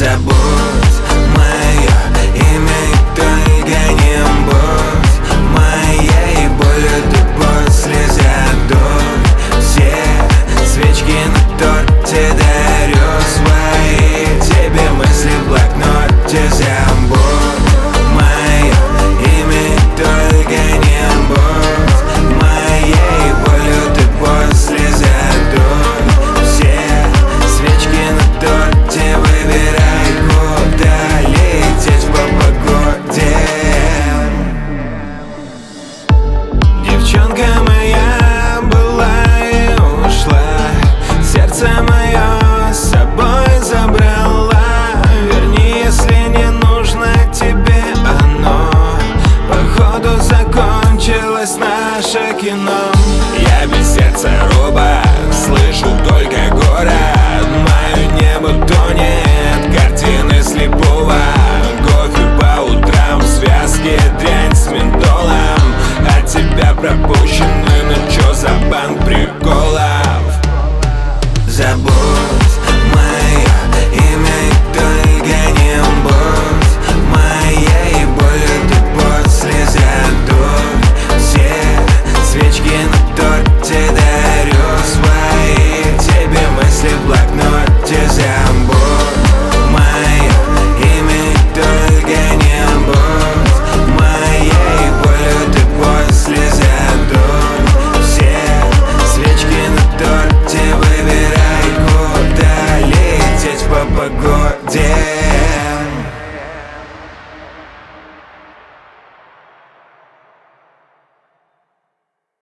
забудь мое имя и только не будь моей болью. Ты после задуй все свечки на торте, дарю свои тебе мысли в блокноте. Забудь мое имя и только не будь моей болью. Ты после задуй все свечки на торте, выбирай, куда лететь по погоде. Девчонка моя была и ушла, сердце мое с собой забрала. Верни, если не нужно тебе оно. Походу закончилось наше кино. Я без сердца.